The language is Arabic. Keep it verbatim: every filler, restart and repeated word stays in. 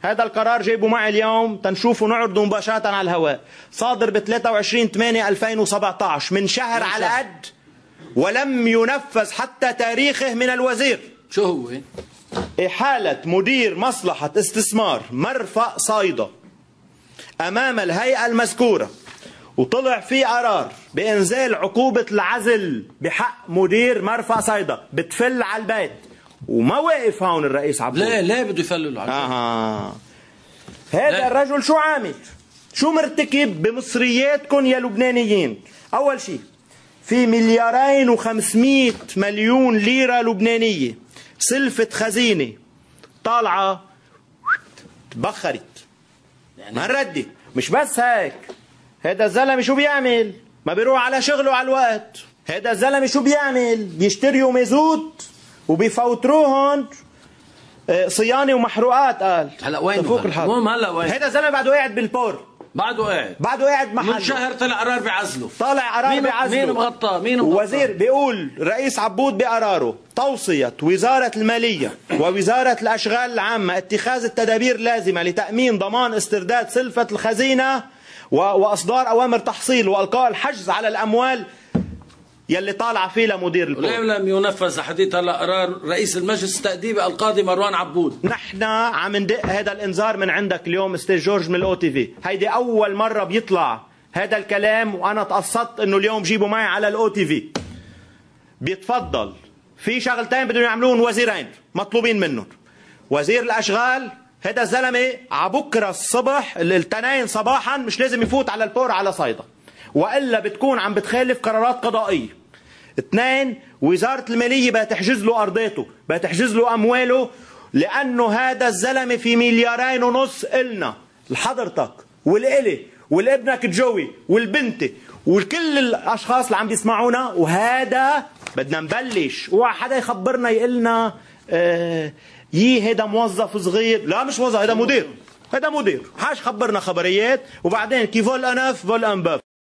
هذا القرار جايبه معي اليوم تنشوفه نعرضه مباشرة على الهواء، صادر ب ثلاثة وعشرين ثمانية ألفين وسبعة عشر من شهر على قد، ولم ينفذ حتى تاريخه من الوزير. شو هو؟ إحالة مدير مصلحة استثمار مرفأ صيدا أمام الهيئة المذكورة، وطلع في قرار بإنزال عقوبة العزل بحق مدير مرفأ صيدا بتفل على البيت. وما واقف هون الرئيس عبود. ليه ليه بده يفللوا على البيت؟ آه. هذا الرجل شو عامل؟ شو مرتكب بمصرياتكم يا لبنانيين؟ أول شيء في مليارين وخمسمائة مليون ليرة لبنانية سلفة خزينة طالعة تبخرت ما ردت. مش بس هيك، هذا الزلمة شو بيعمل؟ ما بيروح على شغله على الوقت. هذا الزلمة شو بيعمل؟ بيشتريوا مازوت وبيفوتروهن صيانة ومحروقات. قال هلا وين فوق الحرب؟ هلا وين؟ هذا الزلمة بعده قاعد بالبور، بعده قاعد بعده قاعد محله. من شهر طلع قرار بعزله، طالع قرار مين بعزله. مين مغطى؟ مين مغطى؟ وزير بيقول رئيس عبود بقراره توصية وزارة المالية ووزارة الأشغال العامة اتخاذ التدابير اللازمة لتأمين ضمان استرداد سلفة الخزينة وإصدار أوامر تحصيل وإلقاء الحجز على الأموال يلي طالعة فيه لمدير البور. وليه لم ينفذ حديث هلا قرار رئيس المجلس تأديب القاضي مروان عبود؟ نحن عم ندق هذا الانذار من عندك اليوم استاذ جورج من الاو تي في. هيدي اول مرة بيطلع هذا الكلام، وانا تقصدت انه اليوم جيبوا معي على الاو تي في. بيتفضل في شغلتين بدهم يعملون وزيرين مطلوبين منهم. وزير الاشغال هذا الزلمه عبكره الصبح التنين صباحا مش لازم يفوت على البور على صيدا، والا بتكون عم بتخالف قرارات قضائيه. اثنين، وزارة المالية بقى تحجز له أرضيته، بقى تحجز له أمواله، لأنه هذا الزلمة في مليارين ونص إلنا لحضرتك والإلي والابنك جوي والبنتي وكل الأشخاص اللي عم بيسمعونا. وهذا بدنا نبلش، اوعى حدا يخبرنا يقلنا آه يي هذا موظف صغير. لا مش موظف، هذا مدير، هذا مدير. حاش خبرنا خبريات وبعدين كي فول أنف فول أنباف.